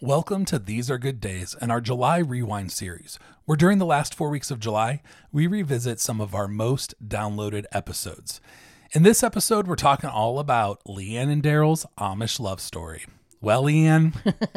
Welcome to These Are Good Days and our July Rewind series, where during the last 4 weeks of July, we revisit some of our most downloaded episodes. In this episode, we're talking all about Leanne and Daryl's Amish love story. Well, Leanne.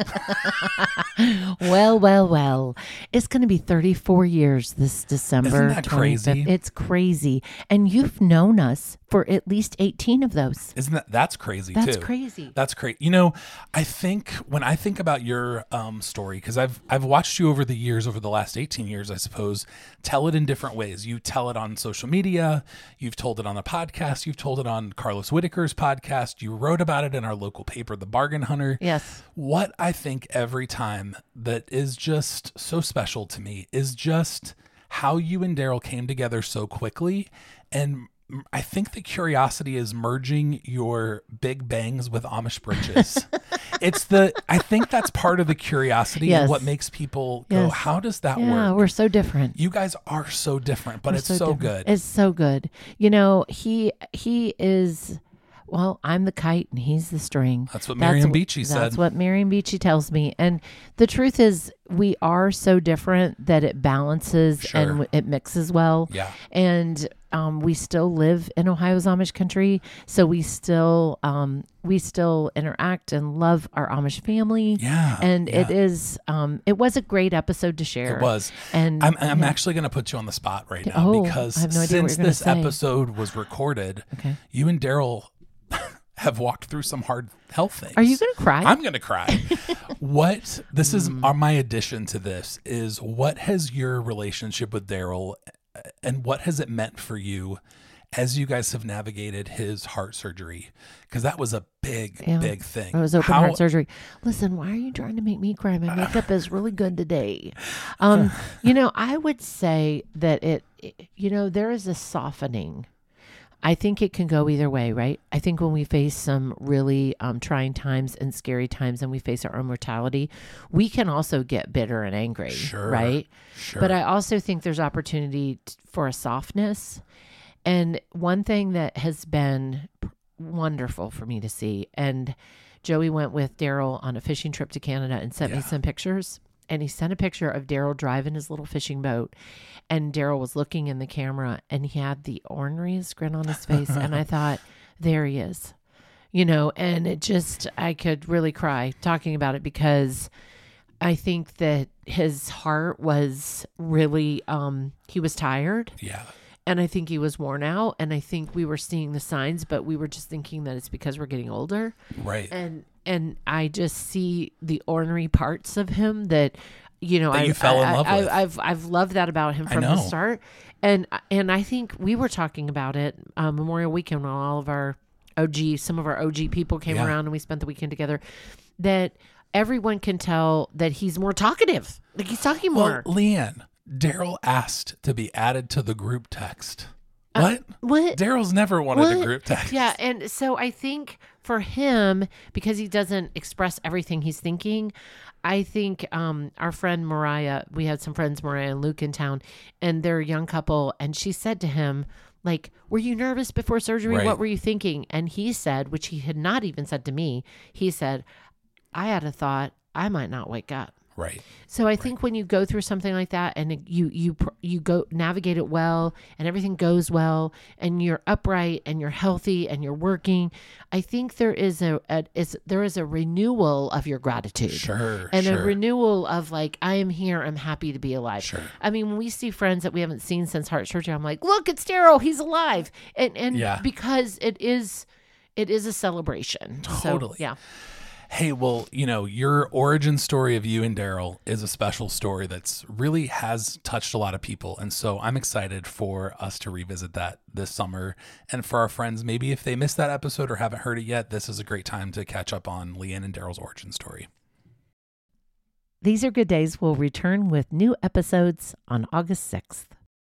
Well. It's going to be 34 years this December. Isn't that crazy? It's crazy. And you've known us for at least 18 of those. That's crazy too. That's crazy. That's crazy. You know, I think when I think about your story, because I've watched you over the years, over the last 18 years, I suppose, tell it in different ways. You tell it on social media. You've told it on a podcast. You've told it on Carlos Whitaker's podcast. You wrote about it in our local paper, The Bargain Hunter. Yes. What I think every time that is just so special to me is just how you and Daryl came together so quickly. And I think the curiosity is merging your big bangs with Amish britches. I think that's part of the curiosity Yes. and what makes people go, Yes. how does that Yeah, work? we're so different. You guys are so different, but it's so different. good. It's so good. You know, he is, well, I'm the kite and he's the string. That's what Miriam Beachy said. That's what Miriam Beachy tells me. And the truth is we are so different that it balances Sure. and it mixes well. Yeah. And we still live in Ohio's Amish country. So we still interact and love our Amish family. Yeah. And yeah. it was a great episode to share. It was. And I'm actually going to put you on the spot right now Oh, because I have no idea what since you're gonna this say. episode was recorded, Okay. you and Daryl have walked through some hard health things. Are you going to cry? I'm going to cry. This is my addition to this is what has your relationship with Daryl and what has it meant for you as you guys have navigated his heart surgery? Because that was a big thing. It was open heart surgery. Listen, why are you trying to make me cry? My makeup is really good today. I would say that there is a softening. I think it can go either way, right? I think when we face some really trying times and scary times and we face our own mortality, we can also get bitter and angry, right? Sure. But I also think there's opportunity for a softness. And one thing that has been wonderful for me to see, and Joey went with Daryl on a fishing trip to Canada and sent me some pictures. And he sent a picture of Daryl driving his little fishing boat. And Daryl was looking in the camera and he had the orneriest grin on his face. And I thought, there he is. And I could really cry talking about it because I think that his heart was really, he was tired. Yeah. And I think he was worn out. And I think we were seeing the signs, but we were just thinking that it's because we're getting older. Right. And I just see the ornery parts of him that, that you fell in love with. I've loved that about him from the start. And I think we were talking about it Memorial Weekend when all of our some of our OG people came around and we spent the weekend together, that everyone can tell that he's more talkative. Like he's talking more. Well, Leanne, Daryl asked to be added to the group text. What? Daryl's never wanted a group text. Yeah, and so I think for him, because he doesn't express everything he's thinking, I think our friend Mariah, we had some friends, Mariah and Luke, in town, and they're a young couple, and she said to him, like, were you nervous before surgery? Right. What were you thinking? And he said, which he had not even said to me, he said, I had a thought I might not wake up. Right. So I think when you go through something like that and you go navigate it well and everything goes well and you're upright and you're healthy and you're working, I think there is a renewal of your gratitude. Sure. And a renewal of like, I am here. I'm happy to be alive. Sure. I mean, when we see friends that we haven't seen since heart surgery, I'm like, look, it's Daryl. He's alive. And because it is a celebration. Totally. So, yeah. Hey, well, your origin story of you and Daryl is a special story that's really has touched a lot of people. And so I'm excited for us to revisit that this summer. And for our friends, maybe if they missed that episode or haven't heard it yet, this is a great time to catch up on Leanne and Daryl's origin story. These Are Good Days will return with new episodes on August 6th.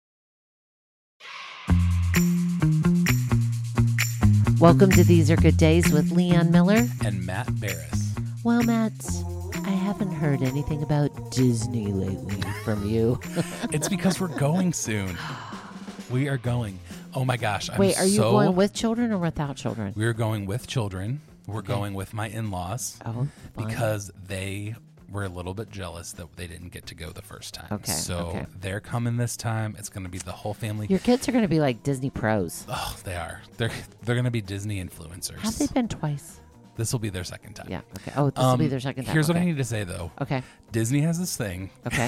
Welcome to These Are Good Days with Leanne Miller and Matt Barris. Well, Matt, I haven't heard anything about Disney lately from you. It's because we're going soon. We are going. Oh my gosh. Wait, are you going with children or without children? We're going with children. We're going with my in-laws Oh, fun. because they we're a little bit jealous that they didn't get to go the first time. Okay, So okay. they're coming this time. It's going to be the whole family. Your kids are going to be like Disney pros. Oh, they are. They're going to be Disney influencers. Have they been twice? This will be their second time. Yeah. Okay. Oh, this will be their second time. Here's what I Okay. need to say, though. Okay. Disney has this thing Okay.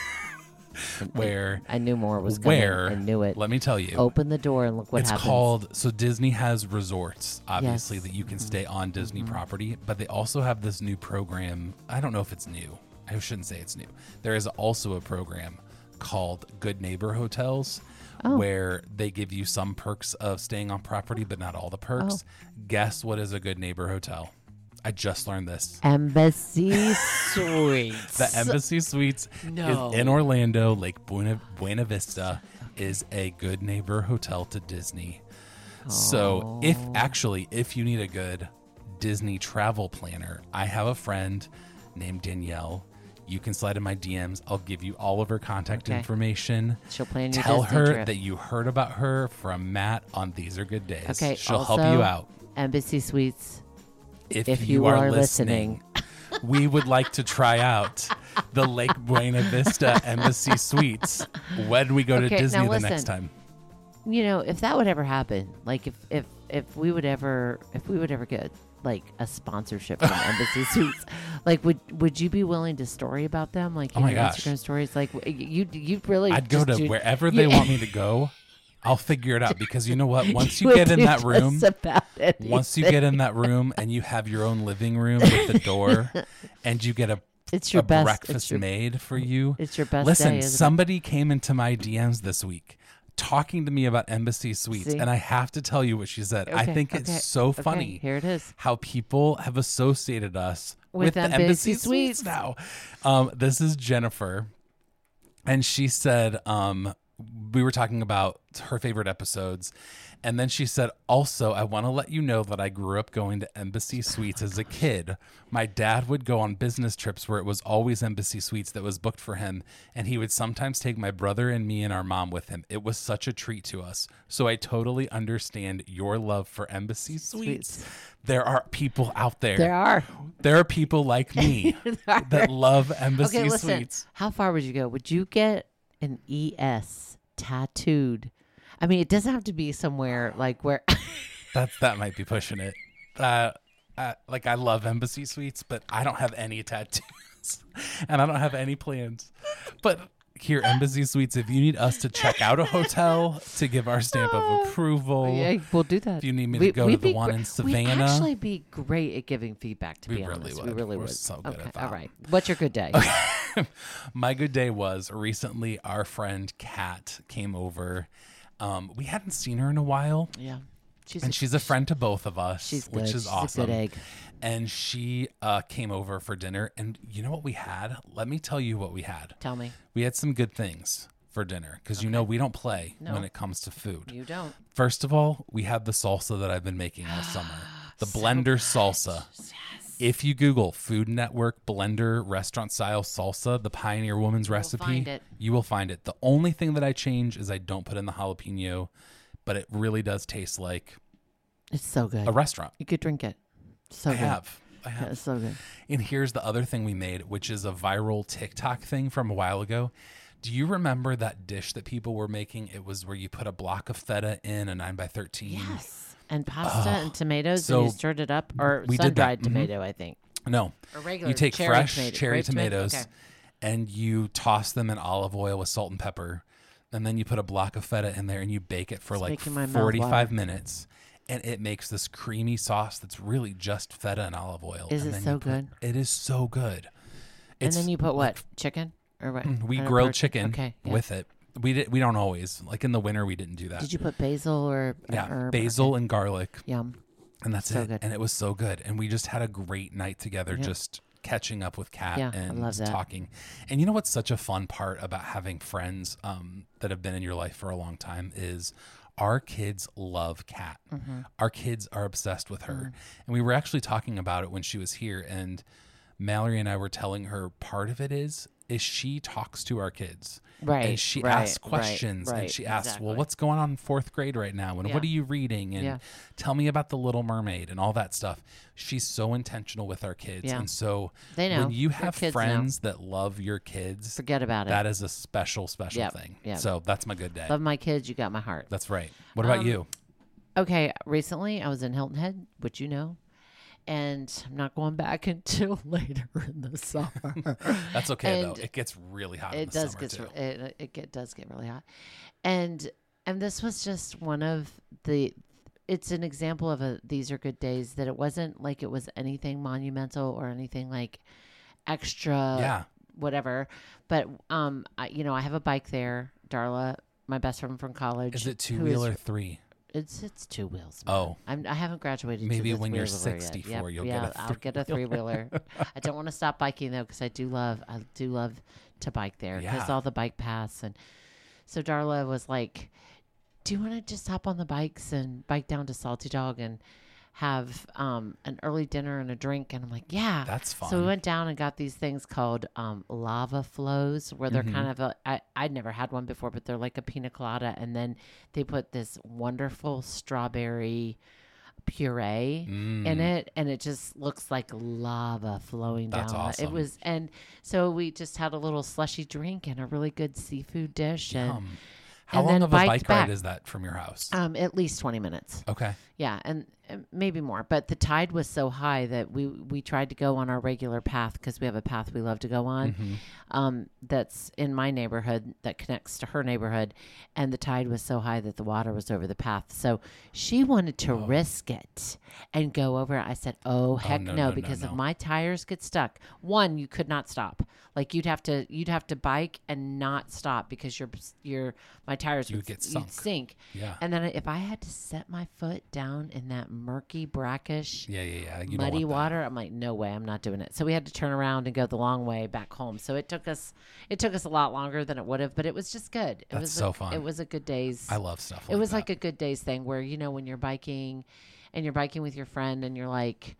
where I knew more was coming. I knew it. let me tell you. Open the door and look what It's happens. called, so Disney has resorts, obviously, Yes. that you can stay on Disney property, but they also have this new program. I don't know if it's new. I shouldn't say it's new. There is also a program called Good Neighbor Hotels, Oh. where they give you some perks of staying on property, but not all the perks. Guess what is a Good Neighbor Hotel? I just learned this. Embassy Suites. The Embassy Suites No. is in Orlando. Lake Buena Vista is a Good Neighbor Hotel to Disney. So if you need a good Disney travel planner, I have a friend named Danielle. You can slide in my DMs. I'll give you all of her contact Okay. information. She'll plan your Tell Disney her trip. that you heard about her from Matt on These Are Good Days. Okay. She'll help also, you out. Embassy Suites. If you are listening, we would like to try out the Lake Buena Vista Embassy Suites when we go to Okay, Disney now the next listen. time. You know, if that would ever happen, like if we would ever get like a sponsorship from Embassy Suites, like would you be willing to story about them, like Oh in my your gosh. Instagram stories? Like you really I'd go just to do- wherever they want me to go. I'll figure it out because you know what? Once you would get in do that room, just about anything. once you get in that room and you have your own living room with the door and you get It's your best breakfast it's your, made for you. It's your best Listen, day, isn't it? somebody came into my DMs this week talking to me about Embassy Suites, See? and I have to tell you what she said. I Okay, think okay, it's so okay, funny Here it is. how people have associated us With the Embassy Embassy Suites Suites. now. This is Jennifer, and she said we were talking about her favorite episodes. And then she said, also, I want to let you know that I grew up going to Embassy Suites as a kid. My dad would go on business trips where it was always Embassy Suites that was booked for him. And he would sometimes take my brother and me and our mom with him. It was such a treat to us. So I totally understand your love for Embassy Suites. There are people out there. There are. There are people like me that love Embassy Okay, listen. Suites. How far would you go? Would you get an ES tattooed? I mean, it doesn't have to be somewhere like where. That might be pushing it. Like I love Embassy Suites, but I don't have any tattoos, and I don't have any plans. But here, Embassy Suites, if you need us to check out a hotel to give our stamp of approval, Yeah, we'll do that. if you need me to go to we'd the be one in We'd Savannah, actually be great at giving feedback. To We be really honest, would. we really We're would. so good okay, at that. all right. What's your good day? my good day was recently our friend Kat came over. We hadn't seen her in a while. Yeah, She's a friend to both of us, She's good. which is She's awesome. a good egg. And she came over for dinner. And you know what we had? Let me tell you what we had. Tell me. We had some good things for dinner because you know we don't play No. when it comes to food. You don't. First of all, we had the salsa that I've been making all summer. The blender salsa. If you Google Food Network blender restaurant style salsa, the Pioneer Woman's recipe, find it. you will find it. The only thing that I change is I don't put in the jalapeno, but it really does taste like It's so good. a restaurant. You could drink it. So I good. have. Yeah, it's so good. And here's the other thing we made, which is a viral TikTok thing from a while ago. Do you remember that dish that people were making? It was where you put a block of feta in a 9x13. Yes. And pasta and tomatoes, so and you stirred it up, or we did that. sun-dried Mhm. tomato, I think. No. Or regular You take cherry fresh tomato. cherry Grape tomato? tomatoes Okay. and you toss them in olive oil with salt and pepper. And then you put a block of feta in there and you bake it for like making my mouth 45 water. minutes. And it makes this creamy sauce that's really just feta and olive oil. Is And it then so you put- good? It is so good. And It's then you put what? Chicken? Or what? we Or grilled pork? chicken Okay. Yeah. with it. We don't always. Like in the winter we didn't do that. Did you put basil or yeah, herb? basil Okay. and garlic. Yum. And that's So it. good. And it was so good. And we just had a great night together, Yep. just catching up with Kat Yeah, I and love that. talking. And you know what's such a fun part about having friends that have been in your life for a long time is our kids love Kat. Mm-hmm. Our kids are obsessed with her. And we were actually talking about it when she was here. And Mallory and I were telling her part of it is is she talks to our kids. Right. And she right, asks questions right, and she asks, exactly. well, what's going on in 4th grade right now? And Yeah. what are you reading? And Yeah. tell me about the Little Mermaid and all that stuff. She's so intentional with our kids. Yeah. And so They know. when you Their have kids friends that love your kids, Forget about it. that is a special, special Yep, thing. yep. So that's my good day. Love my kids. You got my heart. That's right. What about you? Okay. Recently, I was in Hilton Head, which you know. And I'm not going back until later in the summer. That's okay and though. It gets really hot in It the does summer get too. it does get really hot, and this was just one of the. It's an example of these are good days that it wasn't like it was anything monumental or anything like extra. Yeah. Whatever, but I have a bike there. Darla, my best friend from college. Is it who 2-wheel or 3? It's 2 wheels. Man. Oh. I haven't graduated. Maybe to the when you're 3-wheeler yet. 64, you'll yeah, get a I'll get a 3-wheeler. I don't want to stop biking though because I do love to bike there because Yeah. all the bike paths. And so Darla was like, "Do you want to just hop on the bikes and bike down to Salty Dog and have an early dinner and a drink?" And I'm like, "Yeah, That's fun. So we went down and got these things called lava flows, where they're Mm-hmm. kind of I'd never had one before, but they're like a pina colada, and then they put this wonderful strawberry puree in it, and it just looks like lava flowing That's down. awesome. It was, and so we just had a little slushy drink and a really good seafood dish, and How and long then of a biked bike back. ride is that from your house? At least 20 minutes. Okay. Yeah, and maybe more. But the tide was so high that we tried to go on our regular path because we have a path we love to go on that's in my neighborhood that connects to her neighborhood. And the tide was so high that the water was over the path. So she wanted to risk it and go over. I said, oh, heck no, because if my tires get stuck, one, you could not stop. Like you'd have to bike and not stop because my tires would get you'd sunk. sink. Yeah. And then if I had to set my foot down in that murky, brackish, Yeah. You don't muddy want that. water, I'm like, no way, I'm not doing it. So we had to turn around and go the long way back home. So it took us a lot longer than it would have, but it was just good. It was so fun. It was a good day's. I love stuff like It was that. like a good day's thing where when you're biking, and you're biking with your friend, and you're like,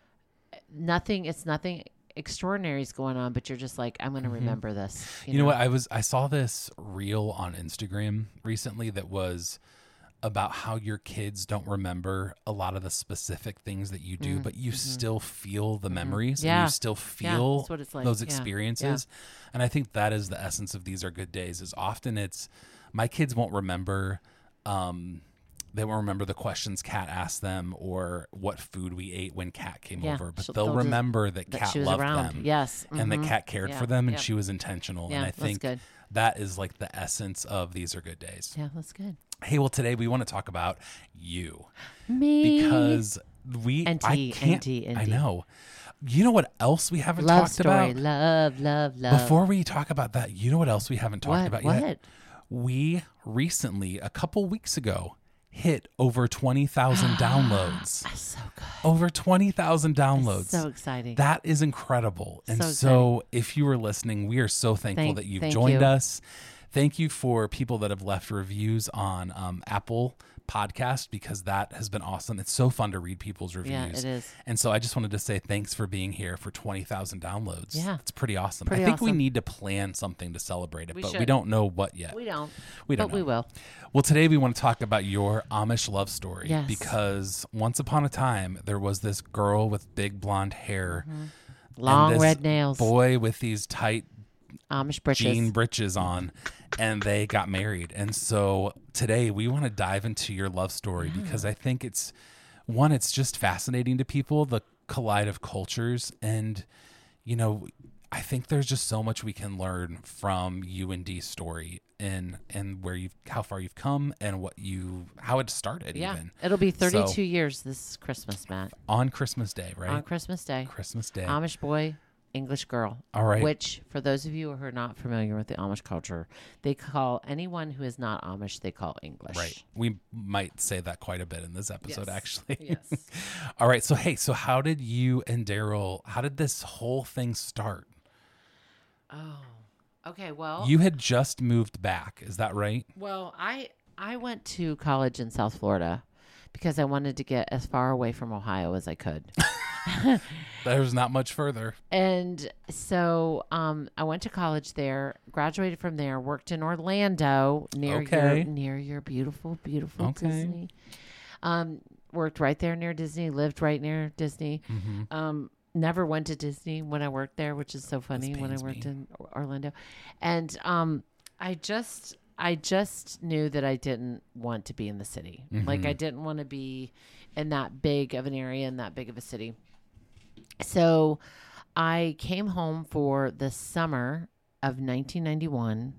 it's nothing extraordinary is going on, but you're just like, I'm going to remember this. You know what? I saw this reel on Instagram recently that was about how your kids don't remember a lot of the specific things that you do, but you still feel the memories and Yeah. you still feel that's what it's like. those Yeah. experiences. And I think that is the essence of These Are Good Days is often it's my kids won't remember, they won't remember the questions Kat asked them or what food we ate when Kat came Yeah. over, but They'll they'll just- remember that That Kat she was loved around. them. Yes. And that Mhm. Kat cared Yeah. for them and Yep. she was intentional. Yeah, And I that's think good. that is like the essence of These Are Good Days. Yeah, that's good. Hey, well, today we want to talk about you Me. because I can't. I know. You know what else we haven't Love talked story. about? Love. Before we talk about that, you know what else we haven't talked about What? yet? We recently, a couple weeks ago, hit over 20,000 downloads. That's so good. Over 20,000 downloads. So exciting. That is incredible. And So so if you were listening, we are so thankful that you've thank joined you. us. Thank you for people that have left reviews on Apple Podcast because that has been awesome. It's so fun to read people's reviews. Yeah, it is. And so I just wanted to say thanks for being here for 20,000 downloads. Yeah. It's pretty awesome. Pretty I think we awesome. need to plan something to celebrate it, We but we should. don't know what yet. We don't. We don't But we know. will. Well, today we want to talk about your Amish love story Yes. because once upon a time there was this girl with big blonde hair, and Long this red nails. boy with these tight Amish britches. jean britches on, and they got married. And so today we want to dive into your love story because I think it's just fascinating to people, the collide of cultures, and I think there's just so much we can learn from you and Dee's story and how far you've come and how it started. Yeah. Even It'll be 32 So- years this Christmas, Matt. on Christmas Day, right? On Christmas Day. Christmas Day. Amish boy, English girl. All right. Which, for those of you who are not familiar with the Amish culture, they call anyone who is not Amish, they call English. Right. We might say that quite a bit in this episode, Yes. actually. Yes. All right. So, hey, how did you and Daryl, how did this whole thing start? Oh. Okay, well. You had just moved back. Is that right? Well, I went to college in South Florida because I wanted to get as far away from Ohio as I could. There's not much further. And so I went to college there, graduated from there, worked in Orlando near your beautiful Disney. Worked right there near Disney, lived right near Disney. Never went to Disney when I worked there, which is so funny when I worked in Orlando. And I just knew that I didn't want to be in the city. Like I didn't want to be in that big of an area, in that big of a city. So I came home for the summer of 1991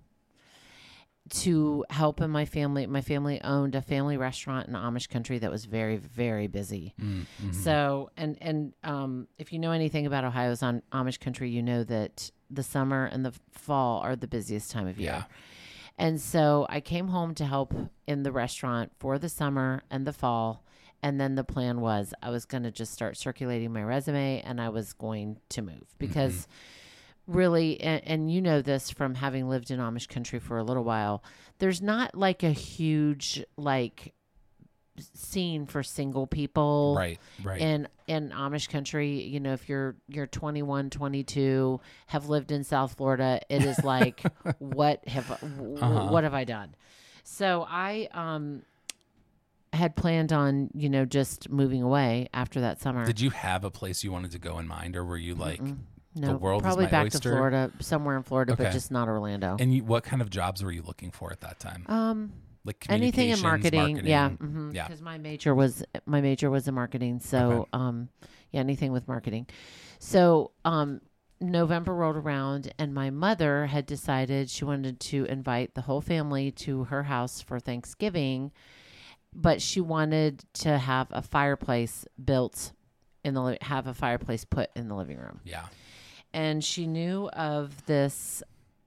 to help in my family. My family owned a family restaurant in Amish country that was very, very busy. So, and if you know anything about Ohio's on Amish country, you know that the summer and the fall are the busiest time of year. And so I came home to help in the restaurant for the summer and the fall. And then the plan was I was going to just start circulating my resume and I was going to move because really, and you know this from having lived in Amish country for a little while, there's not like a huge like scene for single people. Right. In Amish country, you know, if you're 21, 22, have lived in South Florida, it is like, what have I done? So I had planned on, you know, just moving away after that summer. Did you have a place you wanted to go in mind, or were you like, no, the world probably is my back oyster? to Florida, somewhere in Florida, but just not Orlando. And what kind of jobs were you looking for at that time? Like anything in marketing. Yeah. Yeah. Because my major was in marketing. So, anything with marketing. So, November rolled around and my mother had decided she wanted to invite the whole family to her house for Thanksgiving, but she wanted to have a fireplace built have a fireplace put in the living room. Yeah. And she knew of this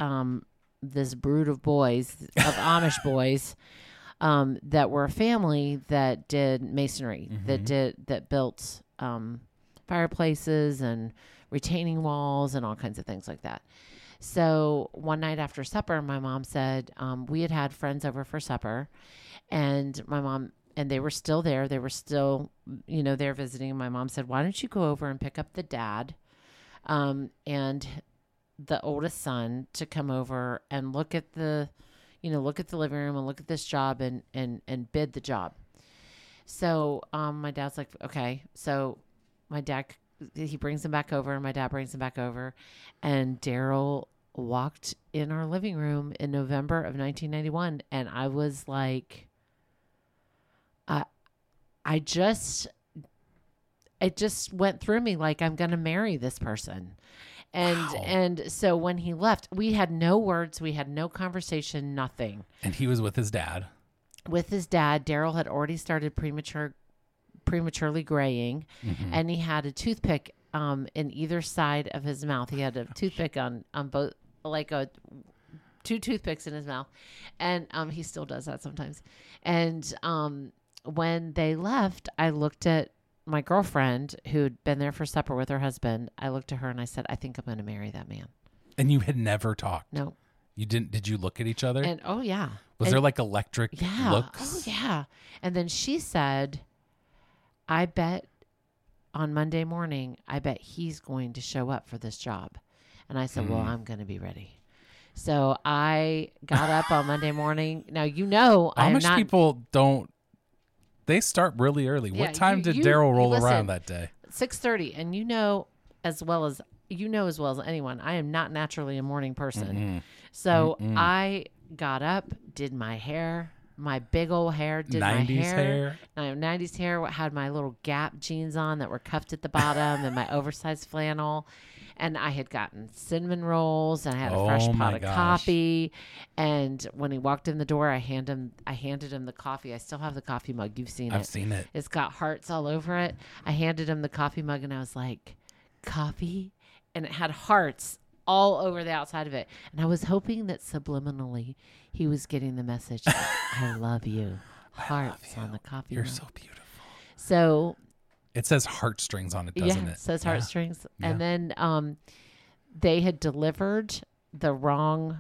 brood of boys, of Amish boys, that were a family that did masonry, that built fireplaces and retaining walls and all kinds of things like that. So one night after supper, my mom said, we had friends over for supper, and my mom, and they were still there. They were still, you know, there visiting. My mom said, why don't you go over and pick up the dad and the oldest son to come over and look at the living room and look at this job and bid the job. So my dad's like, okay. So my dad, he brings him back over, and my dad brings him back over, and Daryl walked in our living room in November of 1991, and I was like, it just went through me like, I'm going to marry this person. And so when he left, we had no words, we had no conversation, nothing. And he was with his dad. With his dad. Daryl had already started prematurely graying, and he had a toothpick in either side of his mouth. He had a toothpick on both, like two toothpicks in his mouth, and he still does that sometimes. And when they left, I looked at my girlfriend who'd been there for supper with her husband. I looked at her and I said, I think I'm going to marry that man. And you had never talked? No. You didn't? Did you look at each other? And oh yeah. Was there like electric looks? Oh yeah. And then she said, I bet on Monday morning, I bet he's going to show up for this job. And I said, well, I'm going to be ready. So I got up on Monday morning. Now, you know, Amish people don't. They start really early. Yeah, what time did Daryl roll around that day? 6:30. And you know as well as anyone, I am not naturally a morning person. So I got up, did my hair, my big old hair, did 90s my hair. 90s hair, had my little Gap jeans on that were cuffed at the bottom and my oversized flannel. And I had gotten cinnamon rolls, and I had a fresh pot of coffee. And when he walked in the door, I handed him the coffee. I still have the coffee mug. You've seen it. I've seen it. It's got hearts all over it. I handed him the coffee mug, and I was like, coffee? And it had hearts all over the outside of it. And I was hoping that subliminally he was getting the message that I love you. Hearts on the coffee mug. You're so beautiful. So... It says heartstrings on it, doesn't it? It says heartstrings. Yeah. And then they had delivered the wrong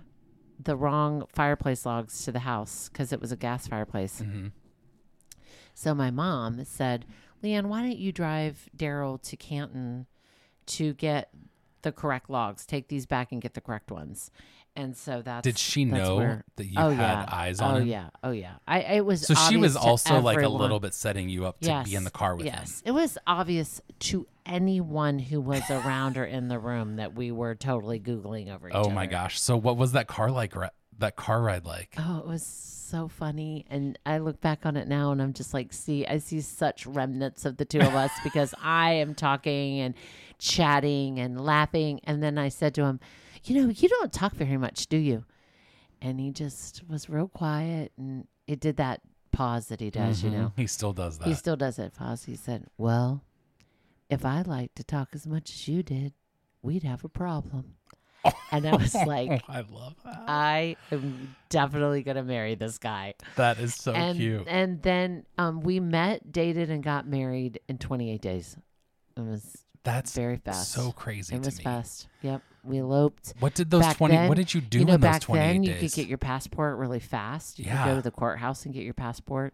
fireplace logs to the house because it was a gas fireplace. So my mom said, Leanne, why don't you drive Daryl to Canton to get the correct logs? Take these back and get the correct ones. And so Did she know that you had eyes on him? Oh yeah. It was so she was also everyone. like a little bit setting you up to be in the car with him. Yes, it was obvious to anyone who was around or in the room that we were totally Googling over each other. Oh my gosh. So what was that car like? That car ride like? Oh, it was so funny. And I look back on it now and I'm just like, I see such remnants of the two of us because I am talking and chatting and laughing. And then I said to him, you don't talk very much, do you? And he just was real quiet, and it did that pause that he does, He still does that. He still does that pause. He said, well, if I liked to talk as much as you did, we'd have a problem. And I was like, I love that. I am definitely going to marry this guy. That is so cute. And then we met, dated, and got married in 28 days. That's very fast. So crazy. It was fast. Yep. We eloped. What did those what did you do in those 28 days? Back then you could get your passport really fast. You could go to the courthouse and get your passport.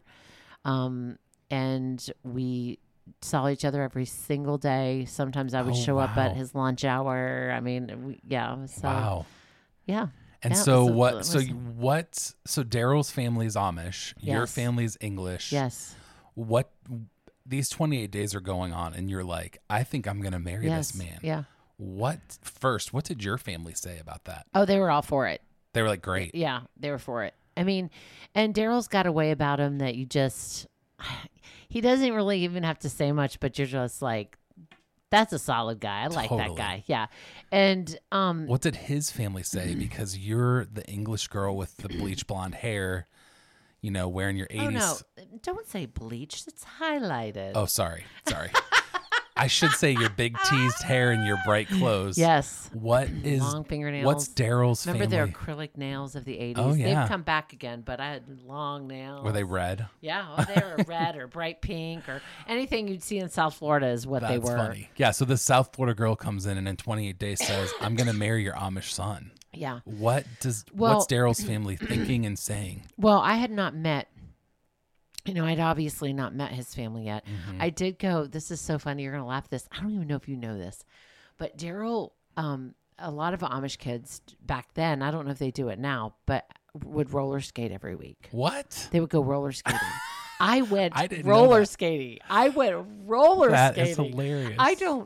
And we saw each other every single day. Sometimes I would show up at his lunch hour. I mean, wow. Yeah. And so Daryl's family is Amish. Yes. Your family is English. Yes. What these 28 days are going on and you're like, I think I'm going to marry this man. Yeah. What did your family say about that? Oh, they were all for it. They were like, great. Yeah, they were for it. I mean, and Daryl's got a way about him that he doesn't really even have to say much, but you're just like, that's a solid guy. I like that guy. Yeah. And what did his family say? Because you're the English girl with the bleach blonde hair, wearing your 80s. Oh, no. Don't say bleached. It's highlighted. Oh, sorry. I should say your big teased hair and your bright clothes. Yes. Long fingernails. What's Daryl's family? Remember their acrylic nails of the 80s? Oh, yeah. They've come back again, but I had long nails. Were they red? Yeah. They were red or bright pink or anything you'd see in South Florida is what they were. That's funny. Yeah. So the South Florida girl comes in and in 28 days says, I'm going to marry your Amish son. Yeah. What's Daryl's family thinking and saying? Well, I had not met. I'd obviously not met his family yet. Mm-hmm. I did go, this is so funny, you're going to laugh at this. I don't even know if you know this, but Daryl, a lot of Amish kids back then, I don't know if they do it now, but would roller skate every week. What? They would go roller skating. I went roller skating. I went roller skating. That is hilarious.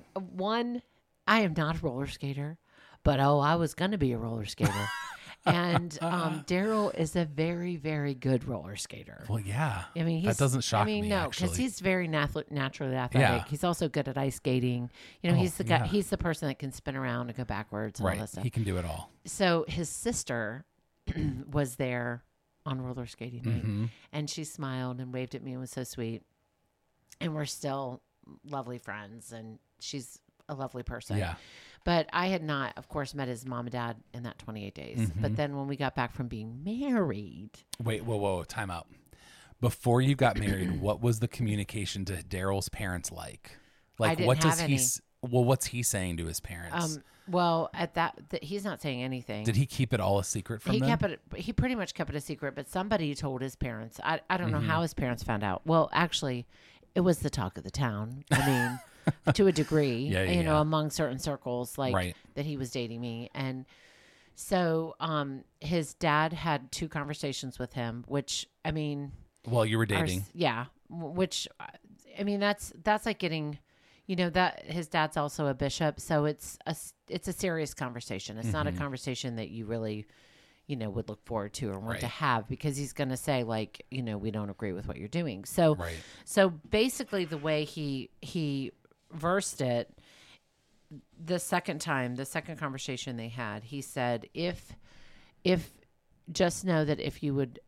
I am not a roller skater, but I was going to be a roller skater. And Daryl is a very, very good roller skater. Well, yeah. I mean, that doesn't shock me. No, because he's very naturally athletic. Yeah. He's also good at ice skating. He's the guy. He's the person that can spin around and go backwards and all that stuff. He can do it all. So his sister was there on roller skating night, and she smiled and waved at me and was so sweet. And we're still lovely friends, and she's a lovely person. Yeah. But I had not, of course, met his mom and dad in that 28 days. But then when we got back from being married. Wait, whoa, time out. Before you got married, what was the communication to Daryl's parents like? I didn't have any. What's he saying to his parents? Well, at that he's not saying anything. Did he keep it all a secret from them? He pretty much kept it a secret, but somebody told his parents. I don't know how his parents found out. Well, actually, it was the talk of the town. I mean, to a degree, among certain circles, like that he was dating me. And so his dad had 2 conversations with him, which, I mean... While you were dating. Which, I mean, that's like getting... that his dad's also a bishop, so it's a serious conversation. It's not a conversation that you really... would look forward to or want to have, because he's going to say, like, we don't agree with what you're doing. So, so basically the way he versed it, the second conversation they had, he said, if just know that if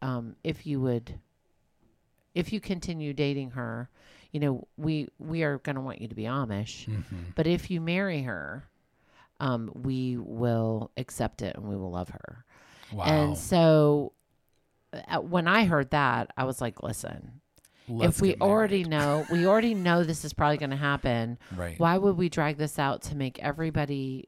you continue dating her, we are going to want you to be Amish, but if you marry her, we will accept it and we will love her. Wow. And so when I heard that, I was like, listen, if we already know this is probably going to happen, why would we drag this out to make everybody,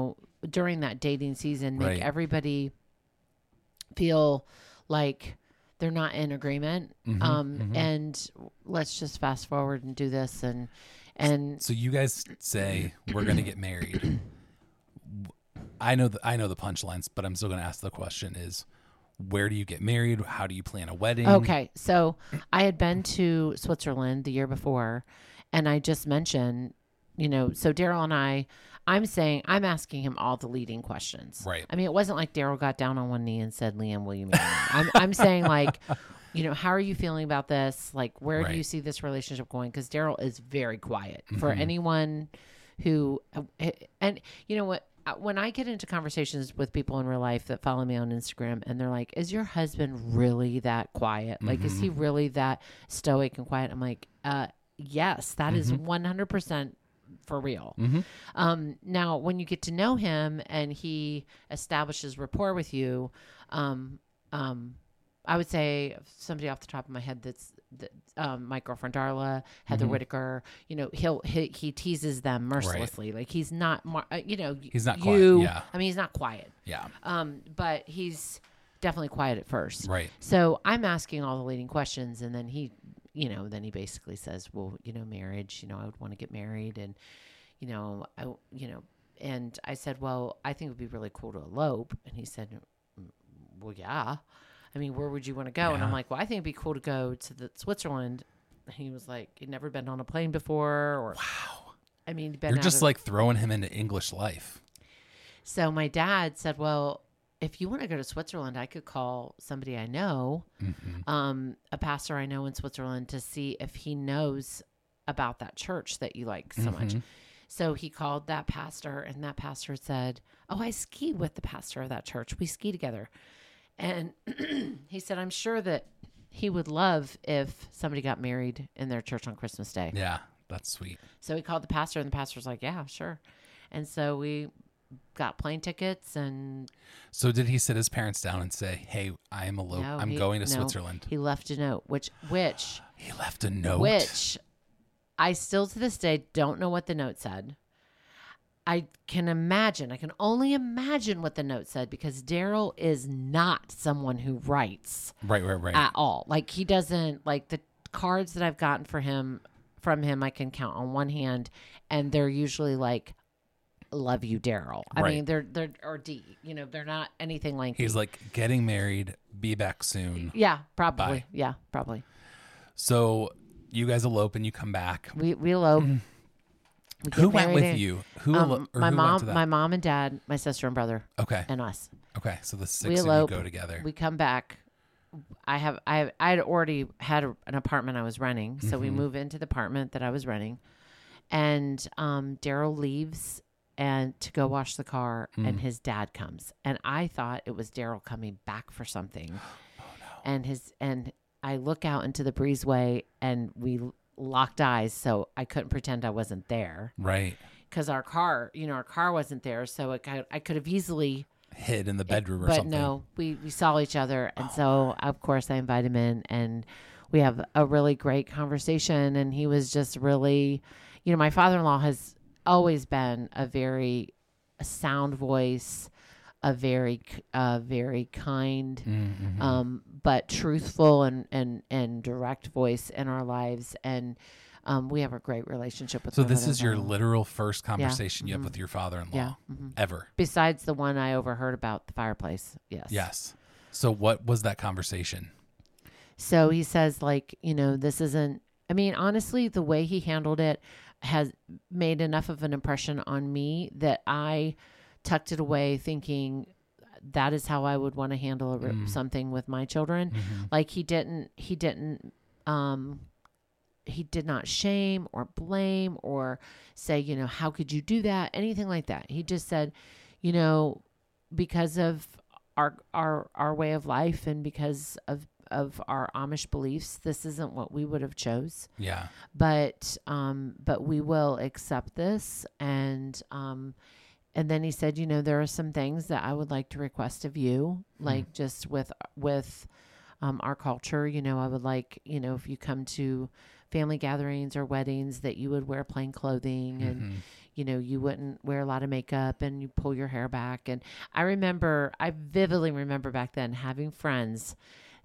during that dating season, make everybody feel like they're not in agreement. And let's just fast forward and do this. And So you guys say we're going to get married. I know the punchlines, but I'm still going to ask the question is, where do you get married? How do you plan a wedding? okay. So I had been to Switzerland the year before, and I just mentioned, so Daryl and I'm asking him all the leading questions. Right. I mean, it wasn't like Daryl got down on one knee and said, Liam, will you marry me? I'm saying like, how are you feeling about this? Like, where do you see this relationship going? Because Daryl is very quiet. For anyone who, and you know what? When I get into conversations with people in real life that follow me on Instagram and they're like, is your husband really that quiet? Like, is he really that stoic and quiet? I'm like, yes, that is 100% for real. Now, when you get to know him and he establishes rapport with you, I would say somebody off the top of my head my girlfriend Darla, Heather Whitaker, he teases them mercilessly. Like he's not, he's not quiet. Yeah. I mean, he's not quiet. Yeah. But he's definitely quiet at first. Right. So I'm asking all the leading questions, and then he basically says, well, marriage, I would want to get married. And, and I said, well, I think it would be really cool to elope. And he said, well, yeah. I mean, where would you want to go? Yeah. And I'm like, well, I think it'd be cool to go to Switzerland. And he was like, he'd never been on a plane before. Or, wow. I mean, you're just like throwing him into English life. So my dad said, well, if you want to go to Switzerland, I could call somebody I know, a pastor I know in Switzerland, to see if he knows about that church that you like so much. So he called that pastor, and that pastor said, oh, I ski with the pastor of that church. We ski together. And he said, I'm sure that he would love if somebody got married in their church on Christmas Day. Yeah, that's sweet. So he called the pastor, and the pastor was like, yeah, sure. And so we got plane tickets. And so did he sit his parents down and say, hey, I'm going to Switzerland? He left a note, which he left a note, which I still to this day don't know what the note said. I can only imagine what the note said, because Daryl is not someone who writes right at all. Like, he doesn't, like, the cards that I've gotten from him, I can count on one hand, and they're usually like, love you, Daryl. I mean, they're or D, they're not anything like he's like, getting married, be back soon. Yeah, probably. Bye. Yeah, probably. So you guys elope and you come back. We elope. Who went with you? My mom and dad, my sister and brother. Okay. And us. Okay. So the six of you go together. We come back. I had already had an apartment I was renting. So we move into the apartment that I was renting, and Daryl leaves and to go wash the car, and his dad comes, and I thought it was Daryl coming back for something. Oh no. And I look out into the breezeway, and we locked eyes, so I couldn't pretend I wasn't there. Right. Because our car wasn't there, so I could have easily hid in the bedroom or but something. But no, we saw each other, and so of course I invite him in, and we have a really great conversation. And he was just really, my father-in-law has always been a sound voice, a very kind, but truthful and direct voice in our lives. And we have a great relationship with. So this is your literal first conversation you have with your father-in-law ever, besides the one I overheard about the fireplace. Yes. So what was that conversation? So he says, like, this isn't. I mean, honestly, the way he handled it has made enough of an impression on me that I tucked it away, thinking that is how I would want to handle something with my children. Like, he did not shame or blame or say, how could you do that? Anything like that. He just said, because of our way of life and because of our Amish beliefs, this isn't what we would have chose. Yeah. But we will accept this. And then he said, there are some things that I would like to request of you, like just with our culture, I would like, if you come to family gatherings or weddings, that you would wear plain clothing and, you wouldn't wear a lot of makeup and you pull your hair back. And I vividly remember back then having friends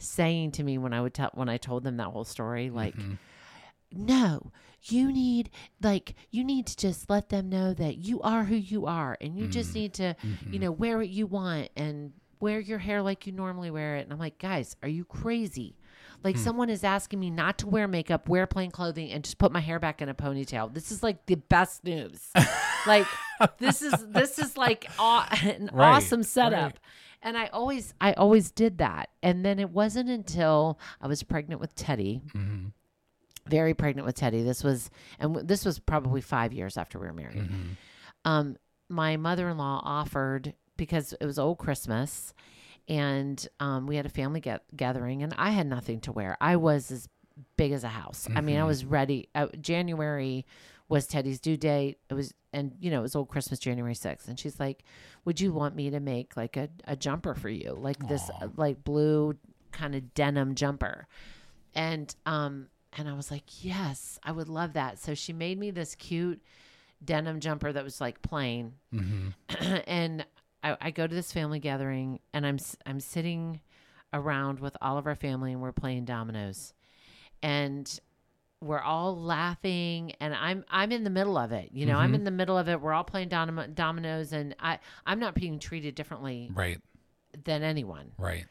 saying to me when I told them that whole story, like, Mhm. no, you need to just let them know that you are who you are, and you just need to, Mhm. wear what you want and wear your hair like you normally wear it. And I'm like, guys, are you crazy? Like, someone is asking me not to wear makeup, wear plain clothing, and just put my hair back in a ponytail. This is like the best news. Like, this is like an Right, awesome setup. right. And I always did that. And then it wasn't until I was pregnant with Teddy, Mhm. very pregnant with Teddy. This was probably 5 years after we were married. Mhm. My mother-in-law offered, because it was old Christmas, and we had a family gathering, and I had nothing to wear. I was as big as a house. I mean, I was ready. January was Teddy's due date. It was old Christmas, January 6th. And she's like, would you want me to make like a jumper for you? Like this, Aw. like blue kind of denim jumper. And I was like, yes, I would love that. So she made me this cute denim jumper that was like plain. Mhm. And I go to this family gathering, and I'm sitting around with all of our family, and we're playing dominoes, and we're all laughing, and I'm in the middle of it. I'm in the middle of it. We're all playing dominoes, and I'm not being treated differently Right. than anyone. Right.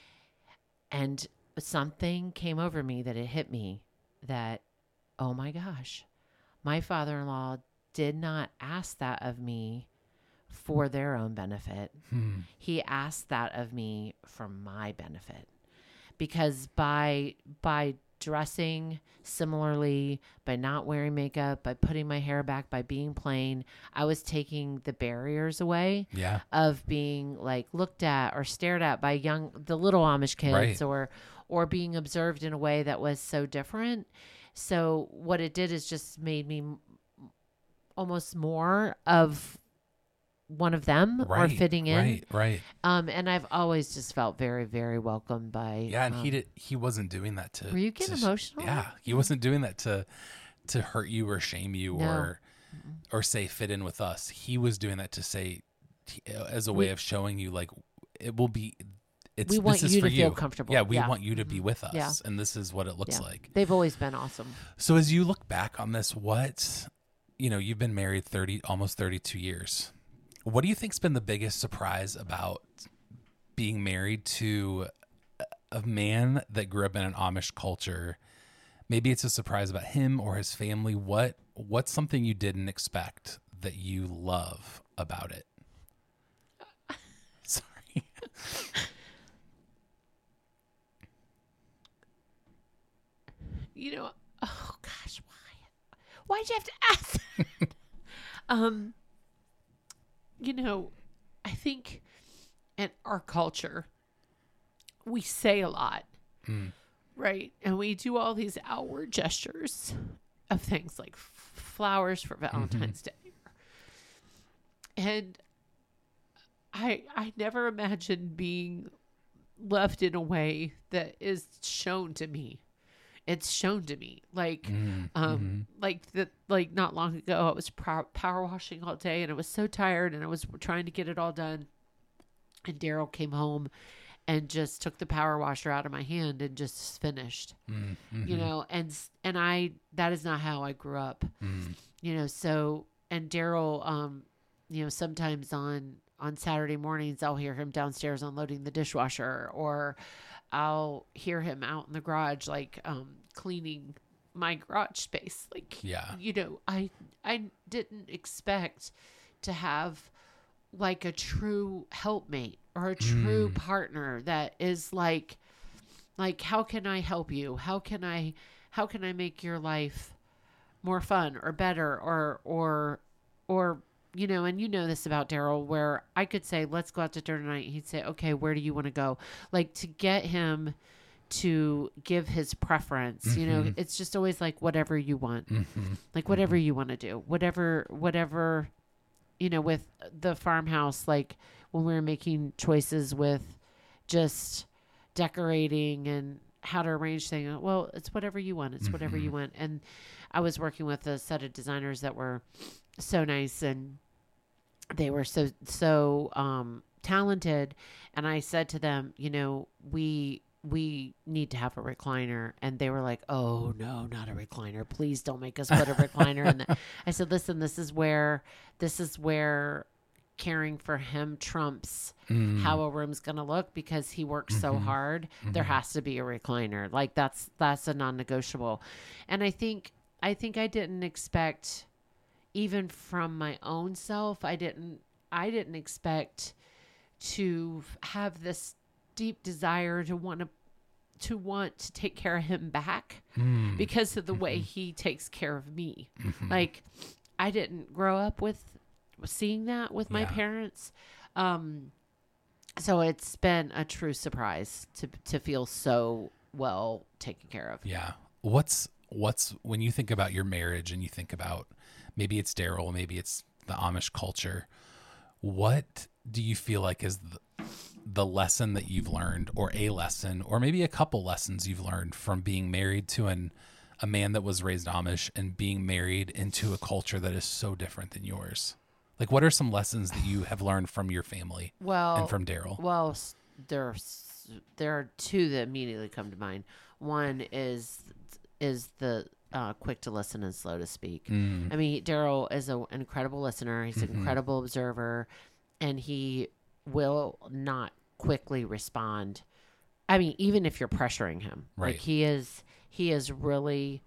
And something came over me that it hit me that, oh my gosh, my father-in-law did not ask that of me for their own benefit. He asked that of me for my benefit, because by dressing similarly, by not wearing makeup, by putting my hair back, by being plain, I was taking the barriers away Yeah. of being like looked at or stared at by the little Amish kids, Right. or being observed in a way that was so different. So what it did is just made me almost more of one of them, or Right. fitting in. Right. Right. And I've always just felt very, very welcomed by. Yeah, and he wasn't doing that to. Were you getting emotional? Yeah, he wasn't doing that to hurt you or shame you No. or say fit in with us. He was doing that to say, as a way of showing you, like, it will be. We want this is you for to feel comfortable. Yeah, we Yeah. want you to be with us, Yeah. and this is what it looks Yeah. like. They've always been awesome. So as you look back on this, you've been married almost 32 years. What do you think's been the biggest surprise about being married to a man that grew up in an Amish culture? Maybe it's a surprise about him or his family. What's something you didn't expect that you love about it? Sorry. Oh gosh, why'd you have to ask that? I think in our culture, we say a lot, right? And we do all these outward gestures of things like flowers for Valentine's Day. And I never imagined being loved in a way that is shown to me. It's shown to me, like not long ago, I was power washing all day, and I was so tired, and I was trying to get it all done. And Daryl came home and just took the power washer out of my hand and just finished, and that is not how I grew up, so, and Daryl, sometimes on Saturday mornings, I'll hear him downstairs unloading the dishwasher, or I'll hear him out in the garage, like, cleaning my garage space. Like, Yeah. I didn't expect to have like a true helpmate or a true partner that is like, how can I help you? How can I make your life more fun or better or and this about Daryl, where I could say, let's go out to dinner tonight. He'd say, okay, where do you want to go? Like, to get him to give his preference, it's just always like, whatever you want, like whatever you want to do, whatever, with the farmhouse, like when we were making choices with just decorating and how to arrange things. Well, it's whatever you want. It's whatever you want. And I was working with a set of designers that were so nice, and they were so talented. And I said to them, we we need to have a recliner. And they were like, oh, no, not a recliner. Please don't make us put a recliner in there. I said, listen, this is where caring for him trumps how a room's going to look, because he works so hard. There has to be a recliner. Like that's a non-negotiable. And I think I didn't expect, even from my own self, I didn't expect to have this deep desire to want to take care of him back because of the way he takes care of me. Like, I didn't grow up with seeing that with my parents. So it's been a true surprise to feel so well taken care of. Yeah. What's when you think about your marriage and you think about, maybe it's Daryl, maybe it's the Amish culture, what do you feel like is the lesson that you've learned, or a lesson, or maybe a couple lessons you've learned from being married to a man that was raised Amish and being married into a culture that is so different than yours? Like, what are some lessons that you have learned from your family and from Daryl? Well, there are two that immediately come to mind. One is the quick to listen and slow to speak. I mean, Daryl is an incredible listener. He's an incredible observer, and he will not quickly respond. I mean, even if you're pressuring him, right? Like he is really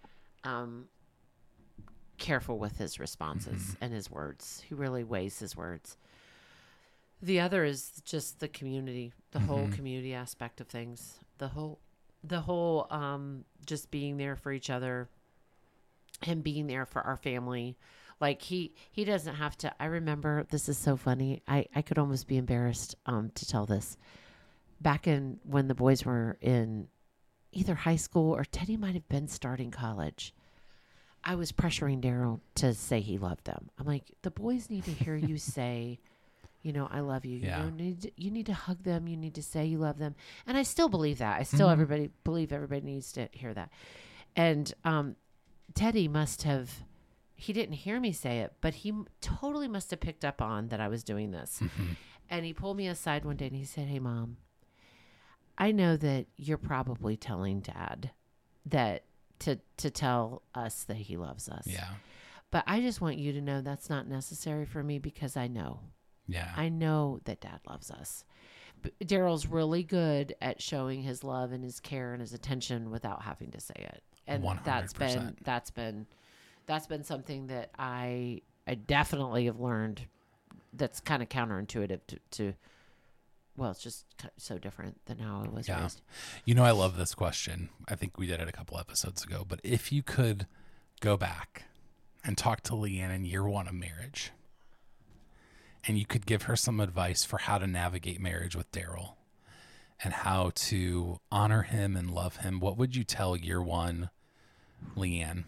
careful with his responses and his words. He really weighs his words. The other is just the community, the whole community aspect of things. The whole just being there for each other, him being there for our family. Like he doesn't have to. I remember, this is so funny. I could almost be embarrassed to tell this. Back when the boys were in either high school or Teddy might have been starting college, I was pressuring Daryl to say he loved them. I'm like, the boys need to hear you say, you know, I love you. Yeah. You need to hug them. You need to say you love them. And I still believe that. I still believe everybody needs to hear that. And Teddy he didn't hear me say it, but he totally must have picked up on that I was doing this. And he pulled me aside one day and he said, hey, Mom, I know that you're probably telling Dad that to tell us that he loves us. Yeah. But I just want you to know that's not necessary for me, because I know. Yeah. I know that Dad loves us. Daryl's really good at showing his love and his care and his attention without having to say it. And 100%. that's been something that I definitely have learned, that's kind of counterintuitive to well, it's just so different than how I was raised. You know, I love this question. I think we did it a couple episodes ago, but if you could go back and talk to Leanne in year 1 of marriage, and you could give her some advice for how to navigate marriage with Daryl and how to honor him and love him, what would you tell year 1 Leanne?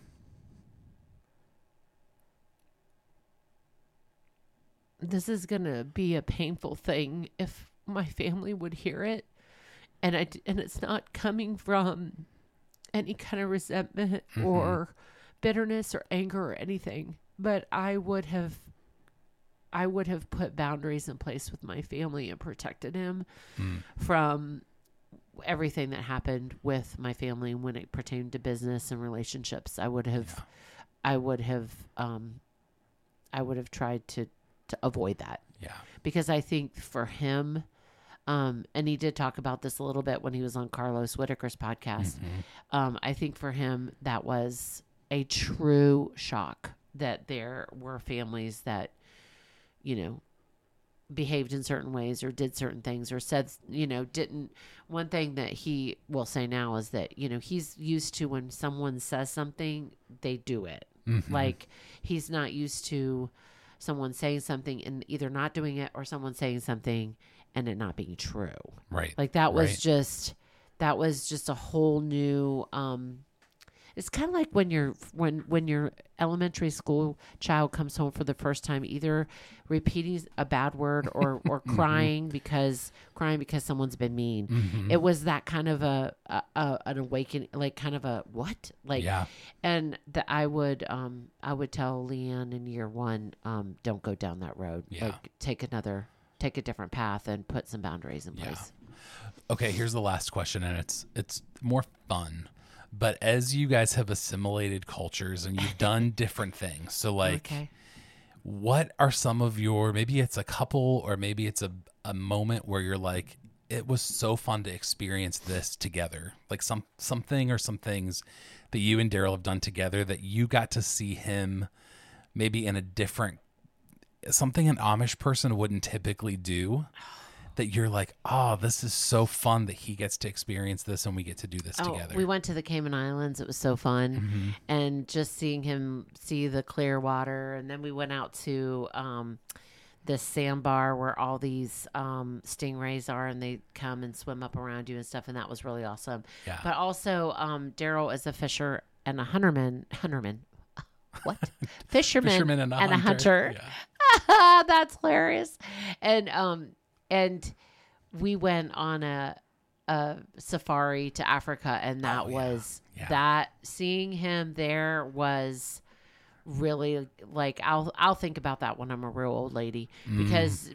This is going to be a painful thing if my family would hear it, and it's not coming from any kind of resentment or bitterness or anger or anything, but I would have put boundaries in place with my family and protected him from everything that happened with my family when it pertained to business and relationships. I would have tried to avoid that. Yeah. Because I think for him, and he did talk about this a little bit when he was on Carlos Whitaker's podcast. I think for him, that was a true shock that there were families that, you know, behaved in certain ways or did certain things or said, you know, didn't. One thing that he will say now is that, you know, he's used to when someone says something, they do it. Like, he's not used to someone saying something and either not doing it or someone saying something and it not being true. Right. Like that was just a whole new, it's kind of like when your elementary school child comes home for the first time, either repeating a bad word or crying because someone's been mean. It was that kind of an awakening, like kind of a what? Like, and that I would tell Leanne in year 1, don't go down that road. Like take a different path and put some boundaries in place. Okay, here's the last question, and it's more fun. But as you guys have assimilated cultures and you've done different things, so like, Okay. what are some of your, maybe it's a couple or maybe it's a moment where you're like, it was so fun to experience this together, like something or some things that you and Daryl have done together that you got to see him maybe in a different, something an Amish person wouldn't typically do, that you're like, oh, this is so fun that he gets to experience this and we get to do this together. We went to the Cayman Islands. It was so fun. And just seeing him see the clear water. And then we went out to this sandbar where all these stingrays are, and they come and swim up around you and stuff. And that was really awesome. Yeah. But also Daryl is a fisher and a hunterman. What? Fisherman and a hunter. Yeah. That's hilarious. And we went on a safari to Africa, and that that seeing him there was really like, I'll think about that when I'm a real old lady, because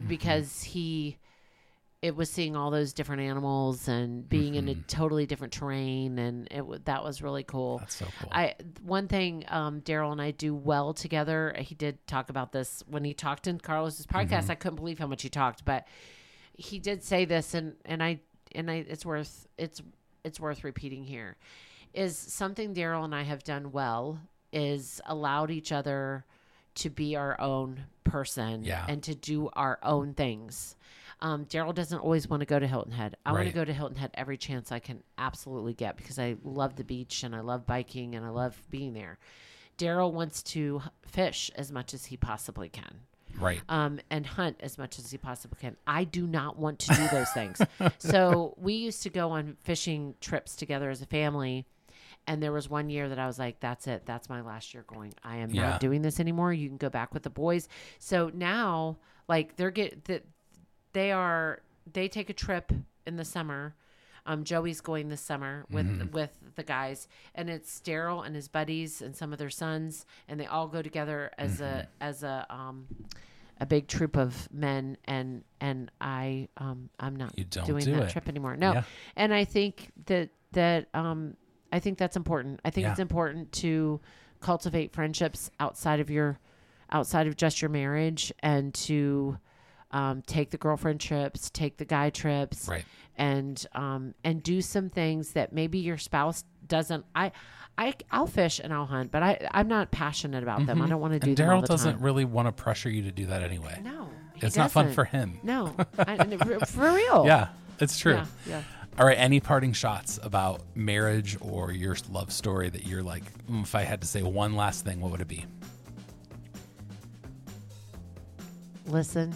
it was seeing all those different animals and being in a totally different terrain, and that was really cool. That's so cool. One thing Daryl and I do well together. He did talk about this when he talked in Carlos's podcast. I couldn't believe how much he talked, but he did say this, and it's worth repeating here. Is something Daryl and I have done well is allowed each other to be our own person and to do our own things. Daryl doesn't always want to go to Hilton Head. I want to go to Hilton Head every chance I can absolutely get, because I love the beach and I love biking and I love being there. Daryl wants to fish as much as he possibly can. Right. And hunt as much as he possibly can. I do not want to do those things. So we used to go on fishing trips together as a family. And there was one year that I was like, that's it. That's my last year going. I am not doing this anymore. You can go back with the boys. So now, like, they take a trip in the summer. Joey's going this summer with the guys, and it's Daryl and his buddies and some of their sons, and they all go together as a big troop of men. And I'm not doing that trip anymore. No, and I think that I think that's important. I think it's important to cultivate friendships outside of just your marriage, and to take the girlfriend trips, take the guy trips, right, and do some things that maybe your spouse doesn't. I'll fish and I'll hunt, but I'm not passionate about them. I don't want to do them all the time. Daryl doesn't really want to pressure you to do that anyway. No, it's not fun for him. No, for real. Yeah, it's true. Yeah. All right, any parting shots about marriage or your love story that you're like, if I had to say one last thing, what would it be? Listen.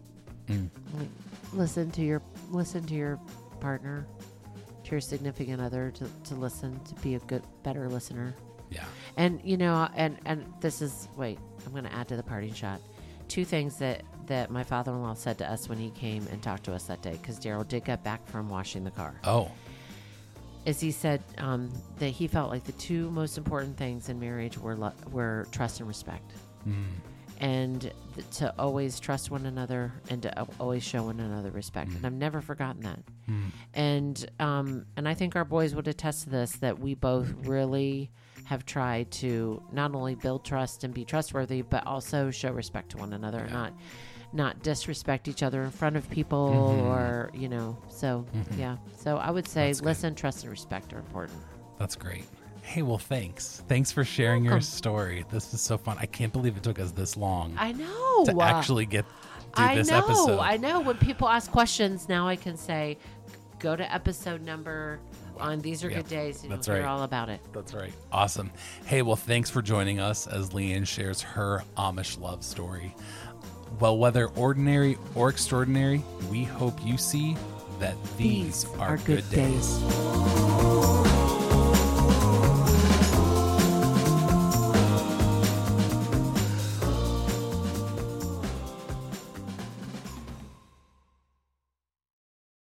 Listen to your partner, to your significant other, to listen, to be a better listener. Yeah. And and this is, I'm going to add to the parting shot. Two things that my father-in-law said to us when he came and talked to us that day, because Daryl did get back from washing the car. Oh. Is he said that he felt like the two most important things in marriage were trust and respect. And to always trust one another, and to always show one another respect. And I've never forgotten that. And I think our boys would attest to this, that we both really have tried to not only build trust and be trustworthy, but also show respect to one another, and not disrespect each other in front of people, or, so So I would say listen, trust, and respect are important. That's great. Hey, well, thanks. Thanks for sharing your story. This is so fun. I can't believe it took us this long. I know. To actually do this episode. I know. When people ask questions, now I can say, go to episode number on These Are Good Days, and you'll hear all about it. That's right. Awesome. Hey, well, thanks for joining us as Leanne shares her Amish love story. Well, whether ordinary or extraordinary, we hope you see that these are good days.